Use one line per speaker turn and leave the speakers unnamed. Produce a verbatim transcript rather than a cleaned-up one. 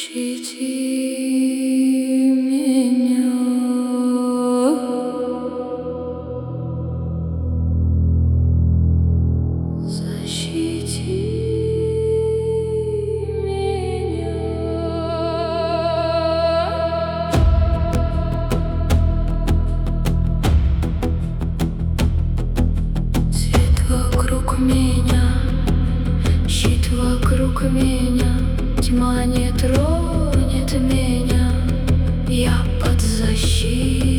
Защити меня, защити меня. Свет вокруг меня, щит вокруг меня. Тьма не тронет меня, я под защитой.